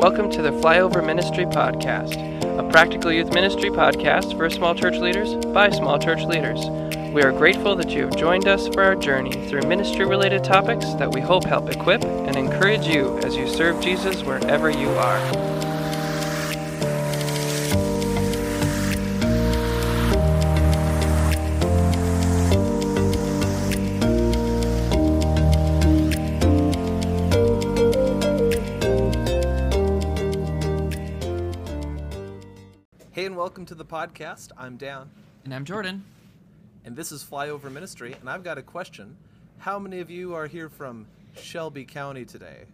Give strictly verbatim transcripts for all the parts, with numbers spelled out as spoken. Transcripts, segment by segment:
Welcome to the Flyover Ministry Podcast, a practical youth ministry podcast for small church leaders by small church leaders. We are grateful that you have joined us for our journey through ministry-related topics that we hope help equip and encourage you as you serve Jesus wherever you are. Hey, and welcome to the podcast. I'm Dan. And I'm Jordan. And this is Flyover Ministry, and I've got a question. How many of you are here from Shelby County today?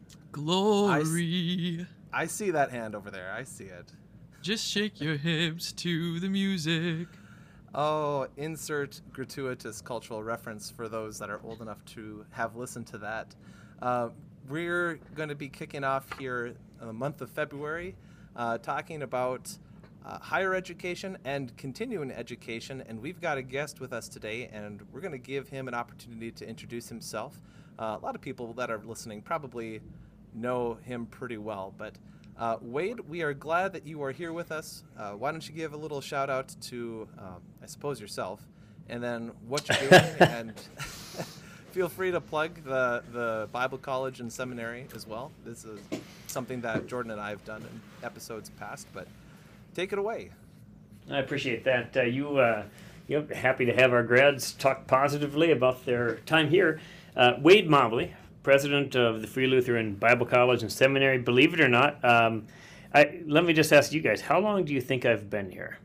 Glory. I, I see that hand over there. I see it. Just shake your hips to the music. Oh, insert gratuitous cultural reference for those that are old enough to have listened to that. Uh, we're going to be kicking off here in the month of February, uh, talking about Uh, higher education and continuing education, and we've got a guest with us today, and we're going to give him an opportunity to introduce himself. Uh, a lot of people that are listening probably know him pretty well, but uh, Wade, we are glad that you are here with us. Uh, why don't you give a little shout out to, uh, I suppose, yourself, and then what you're doing, and feel free to plug the, the Bible College and Seminary as well. This is something that Jordan and I have done in episodes past, but take it away. I appreciate that. Uh, you, uh, you know, happy to have our grads talk positively about their time here. Uh, Wade Mobley, president of the Free Lutheran Bible College and Seminary. Believe it or not, um, I, let me just ask you guys, how long do you think I've been here?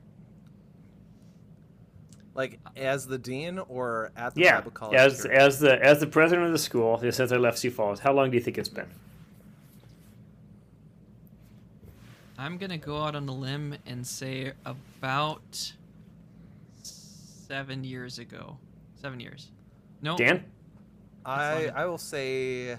Like as the dean or at the yeah, Bible College? as church? as the as the president of the school since I left Sioux Falls. How long do you think it's been? I'm going to go out on a limb and say about seven years ago. Seven years. No. Dan? I I will say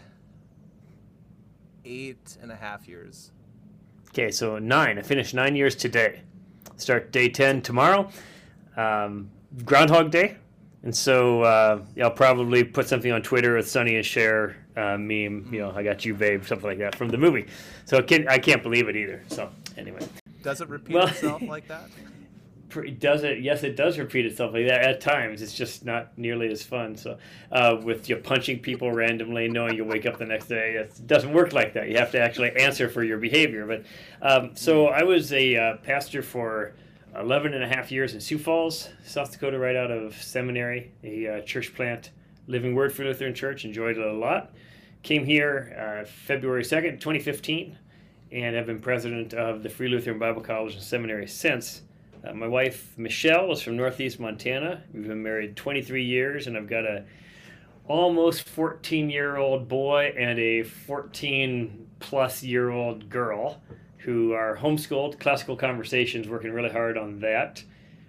eight and a half years. Okay, so nine. I finished nine years today. Start day ten tomorrow. Um, Groundhog Day. And so uh, I'll probably put something on Twitter with Sonny and Cher uh, meme, you know, I got you, babe, something like that from the movie. So it can, I can't believe it either. So anyway. Does it repeat well, itself like that? Does it? Yes, it does repeat itself like that at times. It's just not nearly as fun. So uh, with you punching people randomly, knowing you'll wake up the next day, it doesn't work like that. You have to actually answer for your behavior. But um, so I was a uh, pastor for eleven and a half years in Sioux Falls, South Dakota, right out of seminary, a uh, church plant, Living Word for Lutheran Church. Enjoyed it a lot. Came here uh, February second, twenty fifteen, and have been president of the Free Lutheran Bible College and Seminary since. Uh, my wife, Michelle, is from Northeast Montana. We've been married twenty-three years, and I've got a almost fourteen-year-old boy and a fourteen-plus-year-old girl who are homeschooled, Classical Conversations, working really hard on that.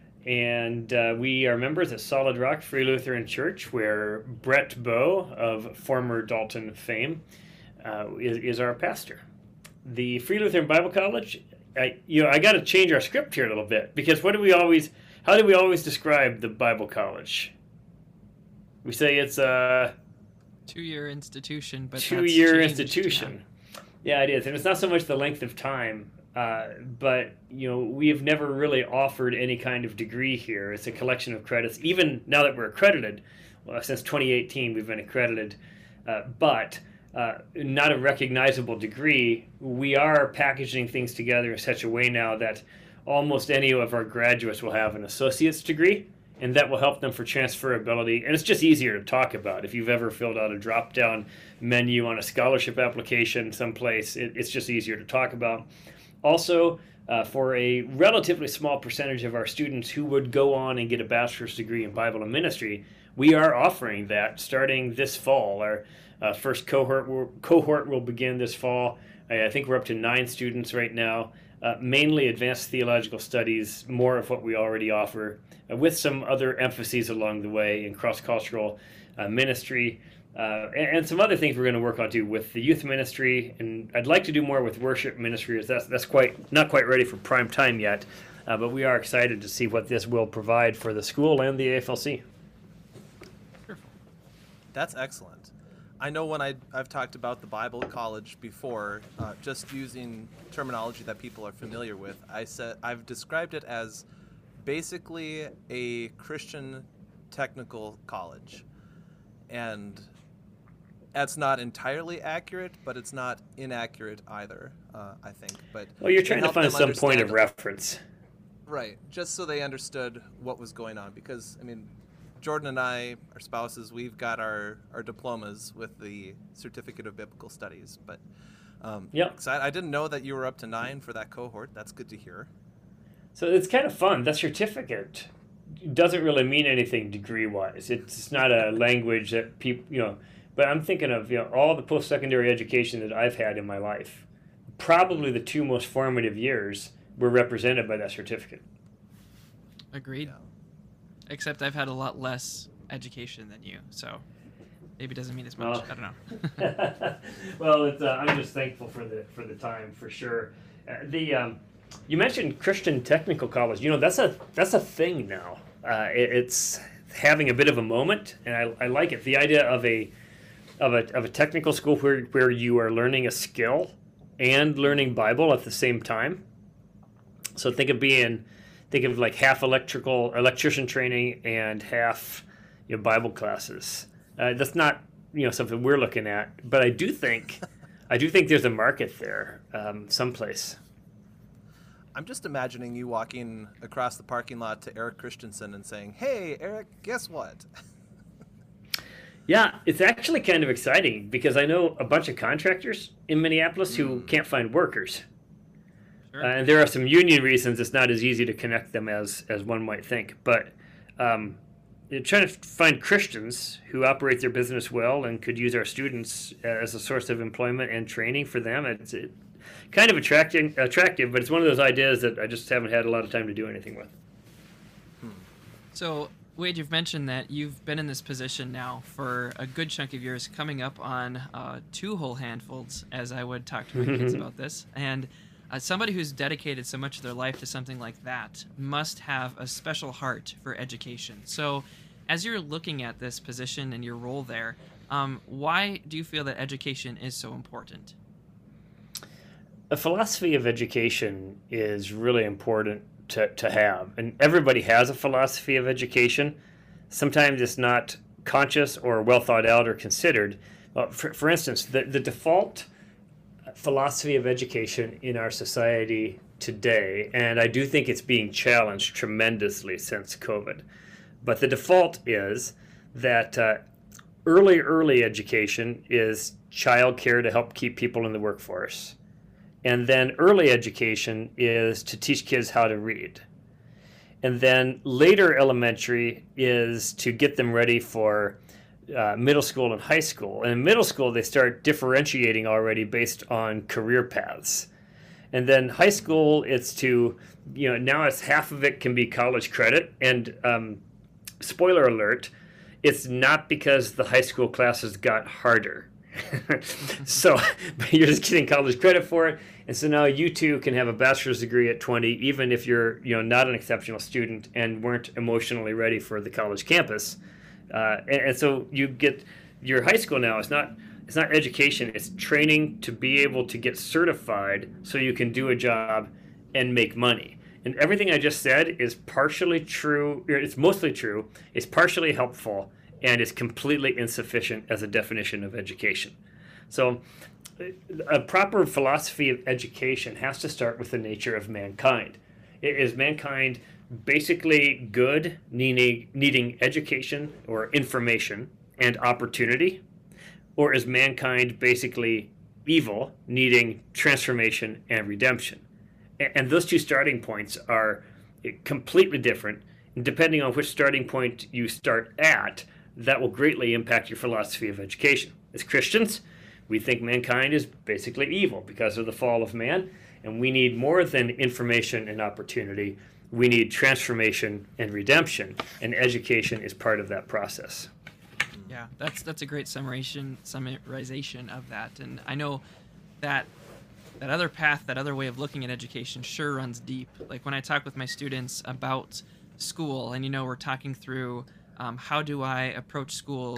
And uh, we are members at Solid Rock Free Lutheran Church, where Brett Bowe, of former Dalton fame, uh, is, is our pastor. The Free Lutheran Bible College, I, you know, I got to change our script here a little bit, because what do we always, how do we always describe the Bible College? We say it's a two-year institution, but two-year institution. Yeah, it is, and it's not so much the length of time, uh, but you know, we have never really offered any kind of degree here. It's a collection of credits. Even now that we're accredited, well, since twenty eighteen we've been accredited, uh, but uh, not a recognizable degree. We are packaging things together in such a way now that almost any of our graduates will have an associate's degree, and that will help them for transferability. And it's just easier to talk about. If you've ever filled out a drop-down menu on a scholarship application someplace, it, it's just easier to talk about. Also, uh, for a relatively small percentage of our students who would go on and get a bachelor's degree in Bible and Ministry, we are offering that starting this fall. Our uh, first cohort will, cohort will begin this fall. I, I think we're up to nine students right now. Uh, mainly advanced theological studies, more of what we already offer, uh, with some other emphases along the way in cross-cultural uh, ministry, uh, and, and some other things we're going to work on too with the youth ministry. And I'd like to do more with worship ministry. As that's that's quite not quite ready for prime time yet, uh, but we are excited to see what this will provide for the school and the A F L C. That's excellent. I know when I, I've talked about the Bible College before, uh, just using terminology that people are familiar with, I said I've described it as basically a Christian technical college. And that's not entirely accurate, but it's not inaccurate either, uh, I think. But well, you're to trying to help find them some point of understand- reference. Right, just so they understood what was going on. Because, I mean, Jordan and I, our spouses, we've got our, our diplomas with the Certificate of Biblical Studies. But um, Yep. so I, I didn't know that you were up to nine for that cohort. That's good to hear. So it's kind of fun. That certificate doesn't really mean anything degree-wise. It's not a language that people, you know, but I'm thinking of, you know, all the post-secondary education that I've had in my life. Probably the two most formative years were represented by that certificate. Agreed. Yeah. Except I've had a lot less education than you, so maybe it doesn't mean as much. Well. I don't know. Well, it's, uh, I'm just thankful for the for the time, for sure. Uh, the um, you mentioned Christian Technical College. You know, that's a that's a thing now. Uh, it, it's having a bit of a moment, and I, I like it. The idea of a of a of a technical school where where you are learning a skill and learning Bible at the same time. So think of being think of like half electrical electrician training and half, you know, Bible classes. Uh, that's not, you know, something we're looking at, but I do think I do think there's a market there, um, someplace. I'm just imagining you walking across the parking lot to Eric Christensen and saying, "Hey, Eric, guess what?" Yeah, it's actually kind of exciting because I know a bunch of contractors in Minneapolis who Mm. can't find workers. Sure. Uh, and there are some union reasons it's not as easy to connect them as, as one might think. But um, you're trying to find Christians who operate their business well and could use our students as a source of employment and training for them. It's it, kind of attracting, attractive, but it's one of those ideas that I just haven't had a lot of time to do anything with. So, Wade, you've mentioned that you've been in this position now for a good chunk of years, coming up on uh, two whole handfuls, as I would talk to my kids about this. And uh, somebody who's dedicated so much of their life to something like that must have a special heart for education. So, as you're looking at this position and your role there, um, why do you feel that education is so important? A philosophy of education is really important to, to have. And everybody has a philosophy of education. Sometimes it's not conscious or well thought out or considered. Well, for, for instance, the, the default philosophy of education in our society today, and I do think it's being challenged tremendously since COVID, but the default is that uh, early, early education is childcare to help keep people in the workforce. And then early education is to teach kids how to read. And then later elementary is to get them ready for uh, middle school and high school. And in middle school, they start differentiating already based on career paths. And then high school, it's to, you know, now it's half of it can be college credit. And um, spoiler alert, it's not because the high school classes got harder. So you're just getting college credit for it, and so now you too can have a bachelor's degree at twenty, even if you're, you know, not an exceptional student and weren't emotionally ready for the college campus. Uh, and, and so you get your high school now. It's not it's not education. It's training to be able to get certified so you can do a job and make money. And everything I just said is partially true. It's mostly true. It's partially helpful. And is completely insufficient as a definition of education. So a proper philosophy of education has to start with the nature of mankind. Is mankind basically good, needing, needing education or information and opportunity? Or is mankind basically evil, needing transformation and redemption? And those two starting points are completely different. And depending on which starting point you start at, that will greatly impact your philosophy of education. As Christians, we think mankind is basically evil because of the fall of man, and we need more than information and opportunity. We need transformation and redemption, and education is part of that process. Yeah, that's that's a great summarization summarization of that. And I know that that other path, that other way of looking at education sure runs deep. Like when I talk with my students about school, and you know, we're talking through Um, how do I approach school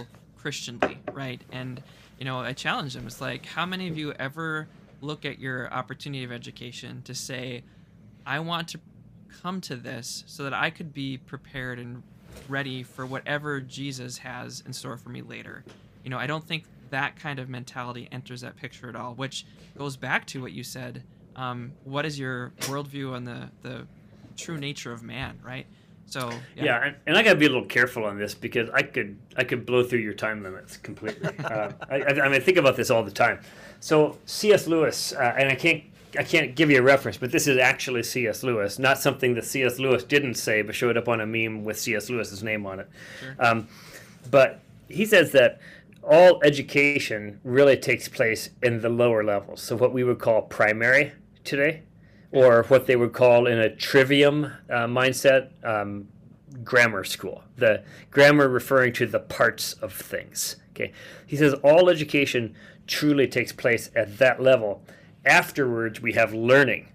Christianly, right? And, you know, I challenge them. It's like, how many of you ever look at your opportunity of education to say, I want to come to this so that I could be prepared and ready for whatever Jesus has in store for me later? You know, I don't think that kind of mentality enters that picture at all, which goes back to what you said. Um, what is your worldview on the, the true nature of man, right? So yeah, yeah and, and I got to be a little careful on this because I could I could blow through your time limits completely. uh, I, I, I mean, I think about this all the time. So C S Lewis, uh, and I can't I can't give you a reference, but this is actually C S Lewis, not something that C S Lewis didn't say, but showed up on a meme with C S Lewis's name on it. Sure. Um, but he says that all education really takes place in the lower levels, so what we would call primary today, or what they would call in a trivium uh, mindset, um, grammar school. The grammar referring to the parts of things. Okay, he says all education truly takes place at that level. Afterwards, we have learning.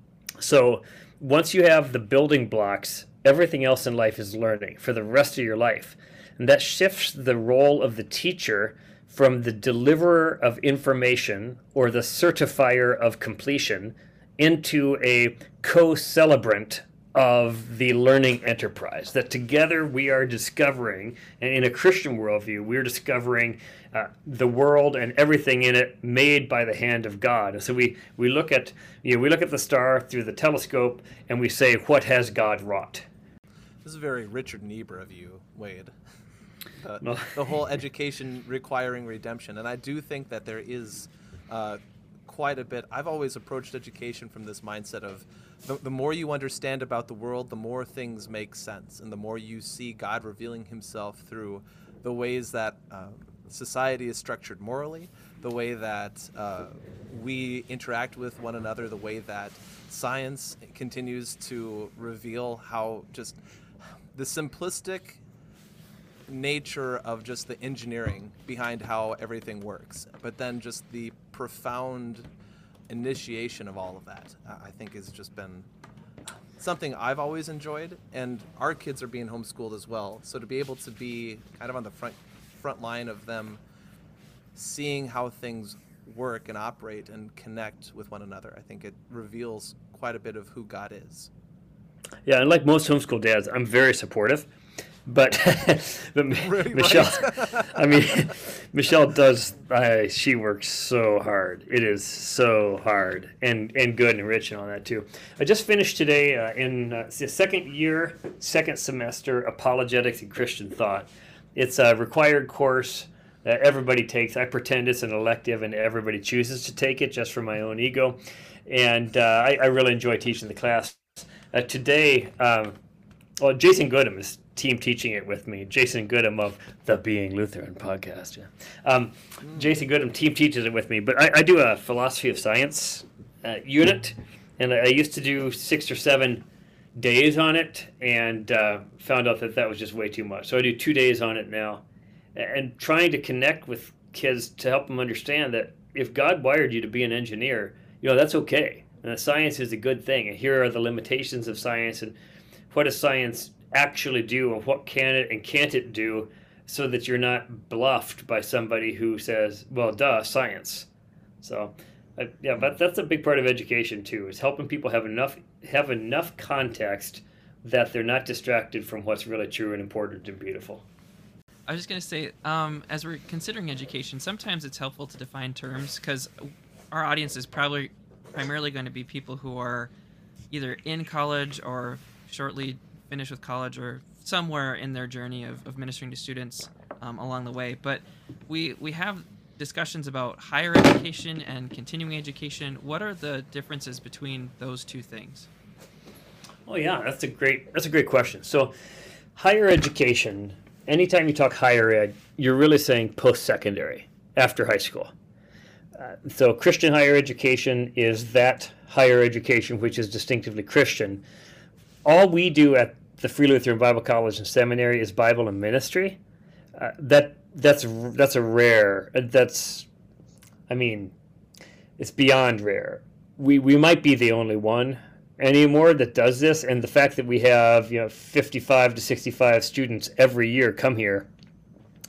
So once you have the building blocks, everything else in life is learning for the rest of your life. And that shifts the role of the teacher from the deliverer of information or the certifier of completion into a co-celebrant of the learning enterprise. That together we are discovering, and in a Christian worldview, we're discovering uh, the world and everything in it made by the hand of God. And so we, we look at you know we look at the star through the telescope and we say, what has God wrought? This is very Richard Niebuhr of you, Wade. Uh, No. The whole education requiring redemption. And I do think that there is uh, quite a bit. I've always approached education from this mindset of the, the more you understand about the world, the more things make sense. And the more you see God revealing himself through the ways that uh, society is structured morally, the way that uh, we interact with one another, the way that science continues to reveal how just the simplistic nature of just the engineering behind how everything works, but then just the profound initiation of all of that, uh, I think has just been something I've always enjoyed, and our kids are being homeschooled as well, so to be able to be kind of on the front front line of them seeing how things work and operate and connect with one another, I think it reveals quite a bit of who God is. Yeah, and like most homeschool dads, I'm very supportive. But, but Right, Michelle, right. I mean, Michelle does, uh, she works so hard. It is so hard and, and good and rich and all that too. I just finished today uh, in uh, the second year, second semester, Apologetics and Christian Thought. It's a required course that everybody takes. I pretend it's an elective and everybody chooses to take it just for my own ego. And uh, I, I really enjoy teaching the class. Uh, today, um, well, Jason Goodham is team teaching it with me. Jason Goodham of the Being Lutheran podcast. Yeah. Um, mm. Jason Goodham team teaches it with me, but I, I do a philosophy of science uh, unit, and I used to do six or seven days on it, and uh, found out that that was just way too much. So I do two days on it now, and trying to connect with kids to help them understand that if God wired you to be an engineer, you know, that's okay. And that science is a good thing, and here are the limitations of science, and what does science actually do, and what can it and can't it do, so that you're not bluffed by somebody who says, well, duh, science. So uh, yeah, but that's a big part of education too, is helping people have enough have enough context that they're not distracted from what's really true and important and beautiful. I was just going to say, um, as we're considering education, sometimes it's helpful to define terms, because our audience is probably primarily going to be people who are either in college or shortly finished with college or somewhere in their journey of, of ministering to students um, along the way. But we we have discussions about higher education and continuing education. What are the differences between those two things? Oh yeah, that's a great that's a great question. So higher education, anytime you talk higher ed, you're really saying post-secondary, after high school. Uh, so Christian higher education is that higher education which is distinctively Christian. All we do at the Free Lutheran Bible College and Seminary is Bible and ministry. Uh, that that's that's a rare. That's, I mean, it's beyond rare. We we might be the only one anymore that does this, and the fact that we have, you know, fifty-five to sixty-five students every year come here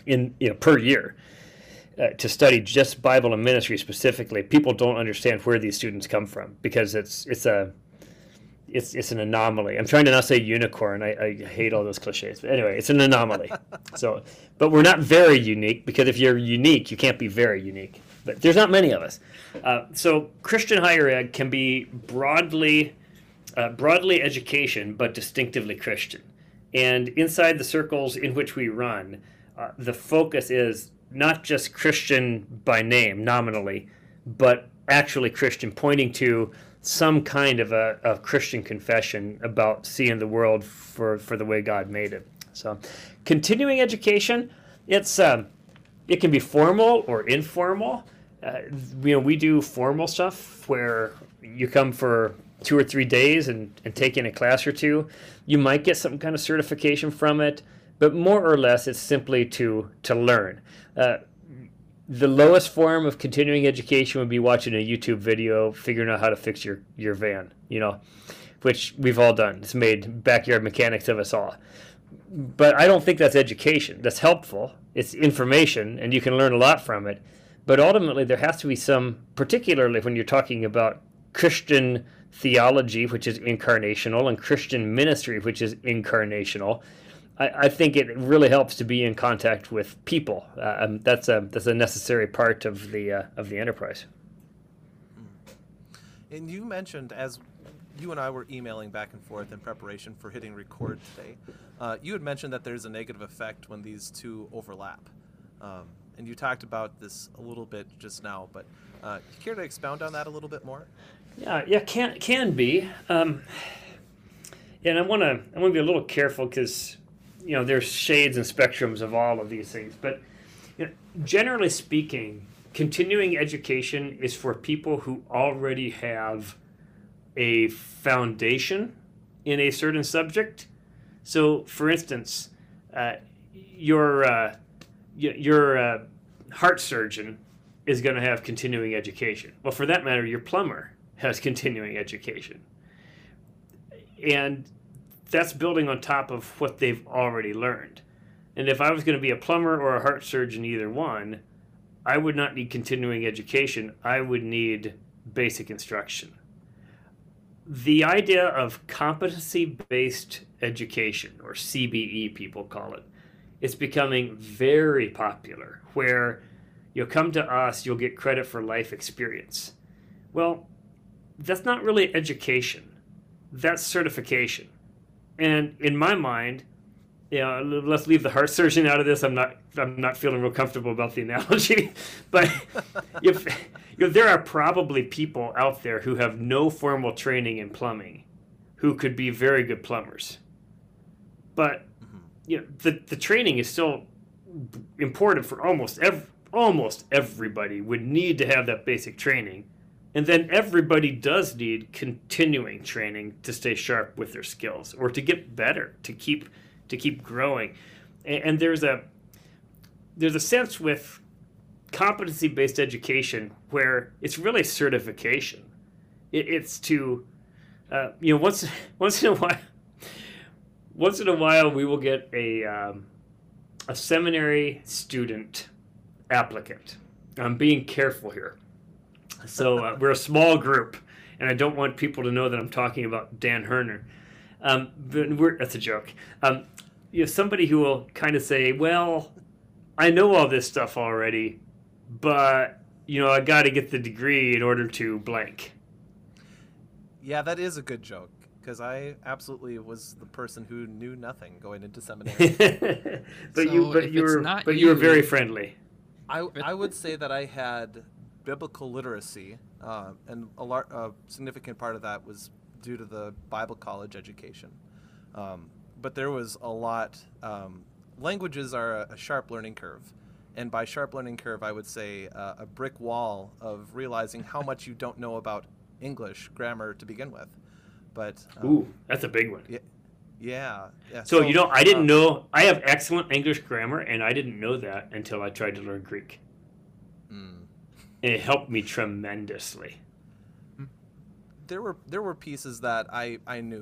in you know per year uh, to study just Bible and ministry specifically, people don't understand where these students come from because it's it's a it's it's an anomaly. I'm trying to not say unicorn. I, I hate all those cliches, but anyway, it's an anomaly. So, but we're not very unique because if you're unique, you can't be very unique. But there's not many of us. Uh, so Christian higher ed can be broadly uh, broadly education, but distinctively Christian. And inside the circles in which we run, uh, the focus is not just Christian by name, nominally, but actually Christian, pointing to some kind of a, a Christian confession about seeing the world for, for the way God made it. So continuing education, it's um, it can be formal or informal. Uh, you know, we do formal stuff where you come for two or three days and, and take in a class or two. You might get some kind of certification from it, but more or less it's simply to to learn. Uh, the lowest form of continuing education would be watching a YouTube video figuring out how to fix your, your van, you know, which we've all done. It's made backyard mechanics of us all. But I don't think that's education. That's helpful. It's information, and you can learn a lot from it. But ultimately, there has to be some, particularly when you're talking about Christian theology, which is incarnational, and Christian ministry, which is incarnational. I, I think it really helps to be in contact with people. Uh, um, that's a that's a necessary part of the uh, of the enterprise. And you mentioned, as you and I were emailing back and forth in preparation for hitting record today, uh, you had mentioned that there's a negative effect when these two overlap. Um, and you talked about this a little bit just now, but uh, you care to expound on that a little bit more? Yeah, yeah, can can be. Um, and I want to I want to be a little careful because you know there's shades and spectrums of all of these things. But you know, generally speaking, continuing education is for people who already have a foundation in a certain subject. So, for instance, uh, your uh, your uh, heart surgeon is going to have continuing education. Well, for that matter, your plumber has continuing education. And that's building on top of what they've already learned. And if I was going to be a plumber or a heart surgeon, either one, I would not need continuing education. I would need basic instruction. The idea of competency-based education, or C B E people call it, it's becoming very popular, where you'll come to us, you'll get credit for life experience. Well, that's not really education. That's certification. And in my mind, you know, let's leave the heart surgeon out of this. I'm not I'm not feeling real comfortable about the analogy. But if you know, there are probably people out there who have no formal training in plumbing who could be very good plumbers. But you know, the, the training is still important for almost every, almost everybody would need to have that basic training. And then everybody does need continuing training to stay sharp with their skills or to get better, to keep to keep growing. And, and there's a there's a sense with competency-based education where it's really certification. It, it's to uh, you know once once in a while once in a while we will get a um, a seminary student applicant. I'm being careful here. So uh, we're a small group, and I don't want people to know that I'm talking about Dan Herner. Um, but we're, that's a joke. Um, you know, somebody who will kind of say, well, I know all this stuff already, but, you know, I got to get the degree in order to blank. Yeah, that is a good joke, because I absolutely was the person who knew nothing going into seminary. but So you, but if you it's were, not but you were you- very friendly. I, I would say that I had biblical literacy, uh, and a, lar- a significant part of that was due to the Bible college education. Um, but there was a lot. Um, languages are a, a sharp learning curve. And by sharp learning curve, I would say uh, a brick wall of realizing how much you don't know about English grammar to begin with. But um, Ooh, that's a big one. yeah, yeah, yeah. So, you know, I didn't um, know, I have excellent English grammar, and I didn't know that until I tried to learn Greek. mm. And it helped me tremendously. There were there were pieces that I, I knew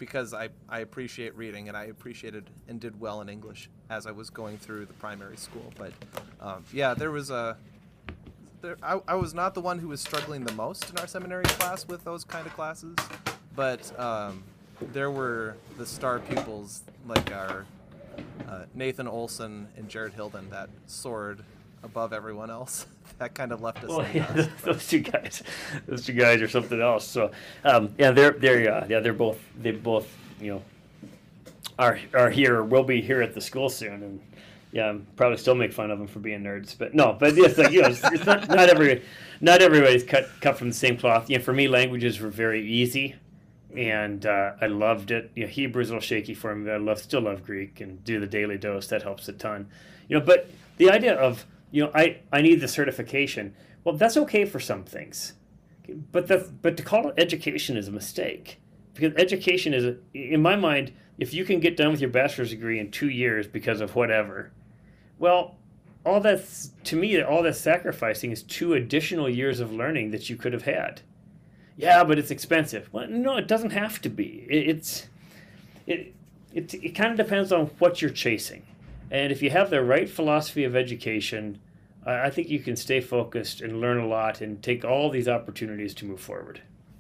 because I, I appreciate reading, and I appreciated and did well in English as I was going through the primary school. But um, yeah, there was a there, I, I was not the one who was struggling the most in our seminary class with those kind of classes, but um, there were the star pupils like our uh, Nathan Olson and Jared Hilden that soared above everyone else. That kind of left us. Well, in yeah, dust, those two guys, those two guys are something else. So, um, yeah, they're they're uh, yeah they're both they both you know are are here or will be here at the school soon, and yeah, I'm probably still make fun of them for being nerds, but no, but it's like you know, it's, it's not not every not everybody's cut cut from the same cloth. You know, for me, languages were very easy, and uh, I loved it. You know, Hebrew's a little shaky for me, but I love still love Greek and do the daily dose. That helps a ton. You know, but the idea of you know, I, I need the certification. Well, that's okay for some things, but that's, but to call it education is a mistake, because education is, a, in my mind, if you can get done with your bachelor's degree in two years because of whatever, well, all that's, to me, all that's sacrificing is two additional years of learning that you could have had. Yeah, but it's expensive. Well, no, it doesn't have to be. It, it's, it, it, it kind of depends on what you're chasing. And if you have the right philosophy of education, I think you can stay focused and learn a lot and take all these opportunities to move forward.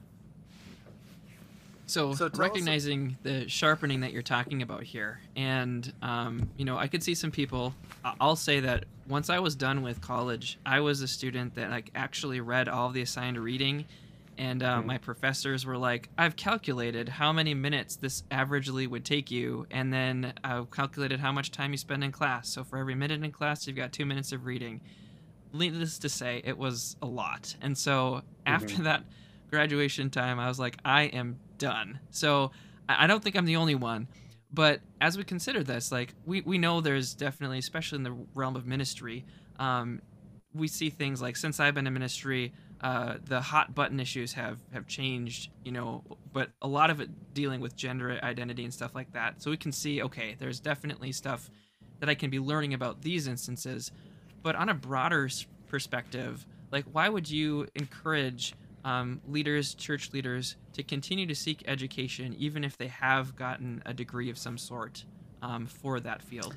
So, So tell us- recognizing the sharpening that you're talking about here, and um, you know, I could see some people. I- I'll say that once I was done with college, I was a student that like actually read all of the assigned reading. And uh, Mhm. my professors were like, I've calculated how many minutes this averagely would take you, and then I've calculated how much time you spend in class. So for every minute in class, you've got two minutes of reading. Needless to say, it was a lot. And so after Mhm. that graduation time, I was like, I am done. So I I don't think I'm the only one. But as we consider this, like we, we know there's definitely, especially in the realm of ministry, um, we see things like since I've been in ministry, uh, the hot button issues have, have changed, you know, but a lot of it dealing with gender identity and stuff like that. So we can see, okay, there's definitely stuff that I can be learning about these instances. But on a broader s- perspective, like why would you encourage um, leaders, church leaders, to continue to seek education, even if they have gotten a degree of some sort um, for that field?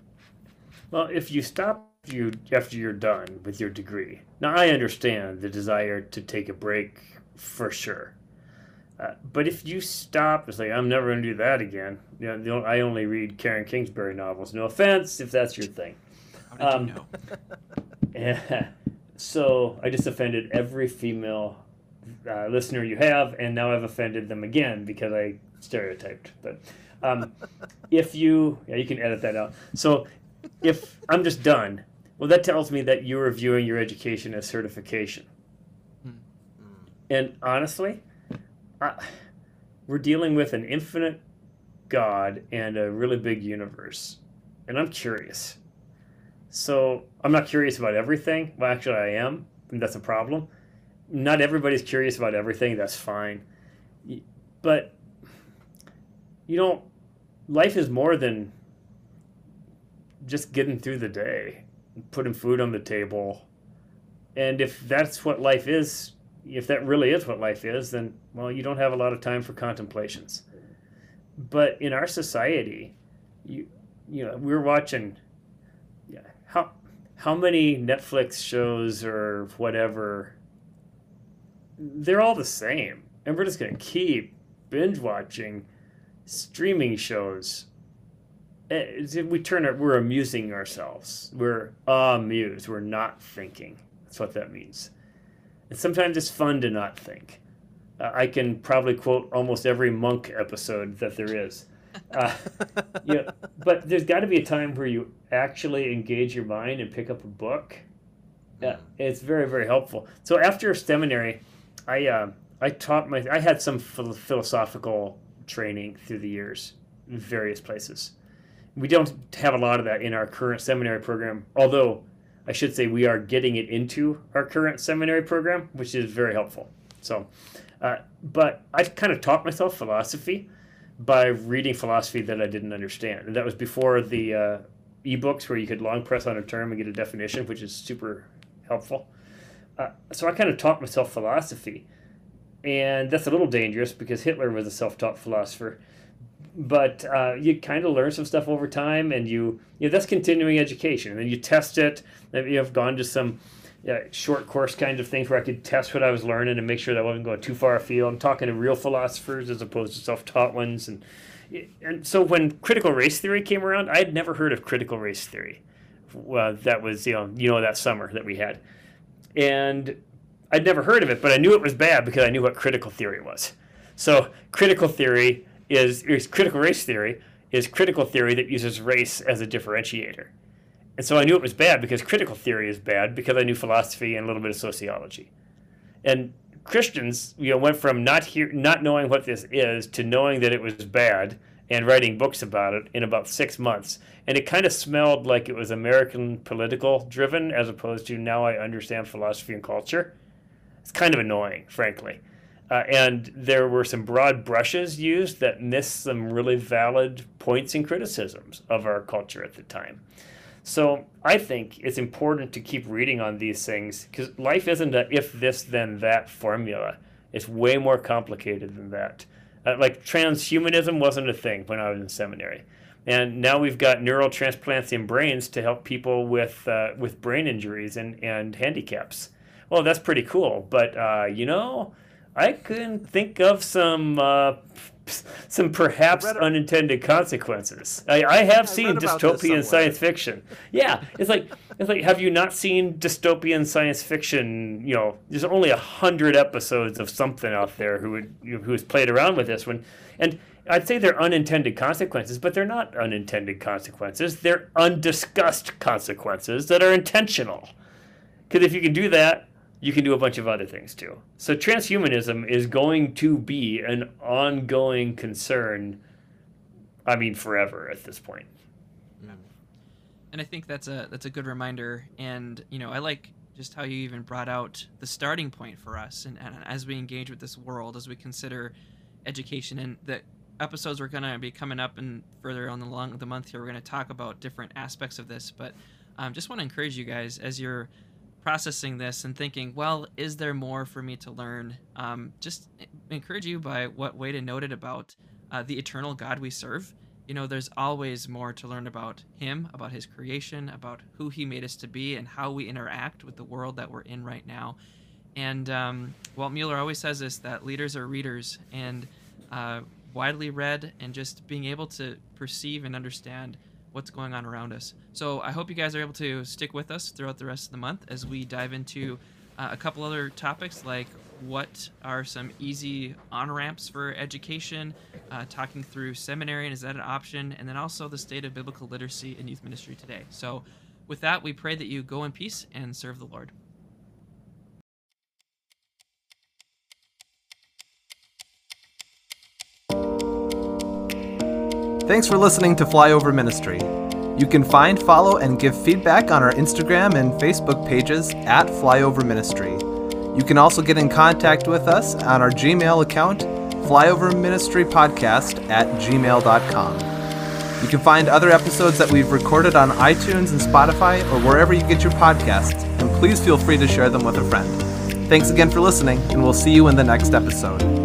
Well, if you stop you after you're done with your degree, now I understand the desire to take a break for sure. Uh, but if you stop, it's like, I'm never going to do that again. You know, I only read Karen Kingsbury novels. No offense if that's your thing. How did Um, you know? Yeah. So I just offended every female uh, listener you have, and now I've offended them again because I stereotyped. But um, if you, yeah, you can edit that out. So if I'm just done, well, that tells me that you're viewing your education as certification. Hmm. And honestly, I, we're dealing with an infinite God and a really big universe, and I'm curious. So I'm not curious about everything. Well, actually, I am, and that's a problem. Not everybody's curious about everything. That's fine. But, you know, life is more than just getting through the day, putting food on the table. And if that's what life is, if that really is what life is, then, well, you don't have a lot of time for contemplations. But in our society, you you know, we're watching, yeah, how how many Netflix shows or whatever, they're all the same. And we're just going to keep binge watching streaming shows. We turn our, we're amusing ourselves. We're amused. We're not thinking. That's what that means. And sometimes it's fun to not think. Uh, I can probably quote almost every Monk episode that there is. Uh, yeah, but there's got to be a time where you actually engage your mind and pick up a book. Uh, it's very, very helpful. So after seminary, I uh, I taught my I had some phil- philosophical training through the years in various places. We don't have a lot of that in our current seminary program, although I should say we are getting it into our current seminary program, which is very helpful. So, uh, but I kind of taught myself philosophy by reading philosophy that I didn't understand. And that was before the uh, e-books where you could long press on a term and get a definition, which is super helpful. Uh, so I kind of taught myself philosophy. and that's a little dangerous because Hitler was a self-taught philosopher. But uh, you kind of learn some stuff over time, and you, you know, that's continuing education. And then you test it. You have gone to some uh, short course kind of things where I could test what I was learning and make sure that I wasn't going too far afield. I'm talking to real philosophers as opposed to self-taught ones. And and so when critical race theory came around, I had never heard of critical race theory. Well, that was, you know, you know that summer that we had. And I'd never heard of it, but I knew it was bad because I knew what critical theory was. So critical theory is, is critical race theory is critical theory that uses race as a differentiator. And so I knew it was bad because critical theory is bad because I knew philosophy and a little bit of sociology. And Christians, you know, went from not hear, not knowing what this is to knowing that it was bad and writing books about it in about six months. And it kind of smelled like it was American political driven as opposed to now I understand philosophy and culture. It's kind of annoying, frankly. Uh, and there were some broad brushes used that missed some really valid points and criticisms of our culture at the time. So I think it's important to keep reading on these things because life isn't a if this then that formula. It's way more complicated than that. Uh, like transhumanism wasn't a thing when I was in seminary. And now we've got neural transplants in brains to help people with uh, with brain injuries and, and handicaps. Well, that's pretty cool. But, uh, you know, I can think of some uh, some perhaps a, unintended consequences. I, I have I seen dystopian science fiction. Yeah, it's like it's like have you not seen dystopian science fiction? You know, there's only a hundred episodes of something out there who would who has played around with this one, and I'd say they're unintended consequences, but they're not unintended consequences. They're undiscussed consequences that are intentional. Because if you can do that, you can do a bunch of other things too. So transhumanism is going to be an ongoing concern, I mean, forever at this point. And I think that's a that's a good reminder. And, you know, I like just how you even brought out the starting point for us. And, and as we engage with this world, as we consider education, and the episodes are going to be coming up and further on the long the month here, we're going to talk about different aspects of this. But um, just want to encourage you guys as you're processing this and thinking, well, is there more for me to learn? Um, just encourage you by what Wade noted about uh, the eternal God we serve. You know, there's always more to learn about him, about his creation, about who he made us to be, and how we interact with the world that we're in right now. And um, Walt Mueller always says this, that leaders are readers, and uh, widely read, and just being able to perceive and understand what's going on around us. So I hope you guys are able to stick with us throughout the rest of the month as we dive into uh, a couple other topics, like what are some easy on-ramps for education, uh, talking through seminary and is that an option, and then also the state of biblical literacy in youth ministry today. So with that, we pray that you go in peace and serve the Lord. Thanks for listening to Flyover Ministry. You can find, follow, and give feedback on our Instagram and Facebook pages at Flyover Ministry. You can also get in contact with us on our Gmail account, flyoverministrypodcast at gmail dot com. You can find other episodes that we've recorded on iTunes and Spotify or wherever you get your podcasts, and please feel free to share them with a friend. Thanks again for listening, and we'll see you in the next episode.